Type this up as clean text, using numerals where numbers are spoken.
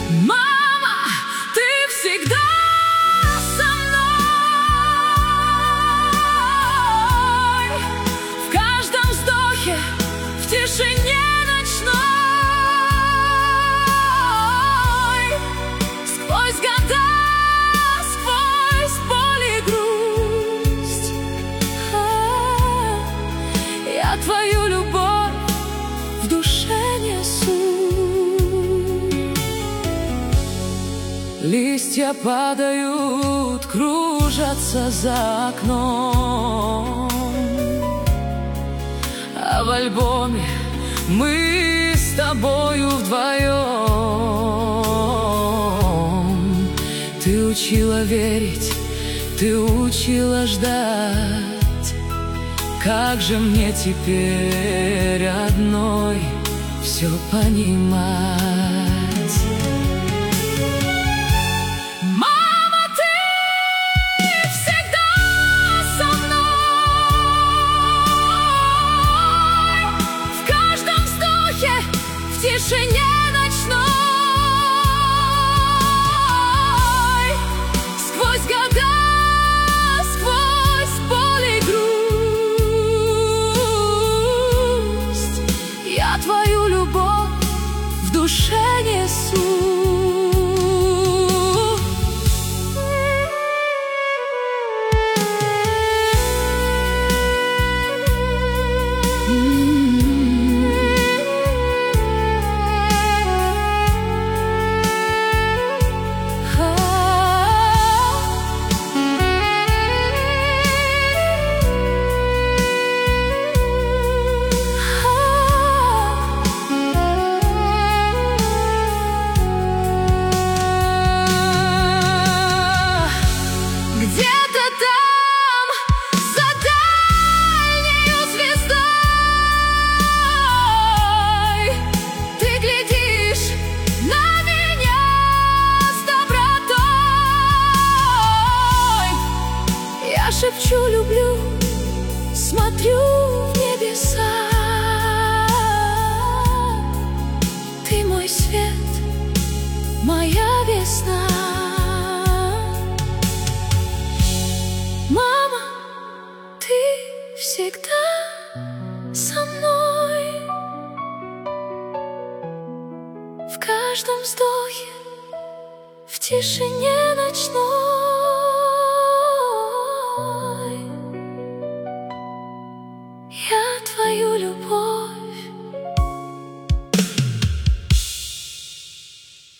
Мама, ты всегда со мной, в каждом вздохе, в тишине ночной, сквозь года, сквозь боль и грусть. Я твою любовь в душе несу. Листья падают, кружатся за окном, а в альбоме мы с тобою вдвоем. Ты учила верить, ты учила ждать. Как же мне теперь одной все понимать? В тишине ночной, сквозь года, сквозь боль и грусть, я твою любовь в душе несу. Шепчу, люблю, смотрю в небеса. Ты мой свет, моя весна. Мама, ты всегда со мной, в каждом вздохе, в тишине ночной.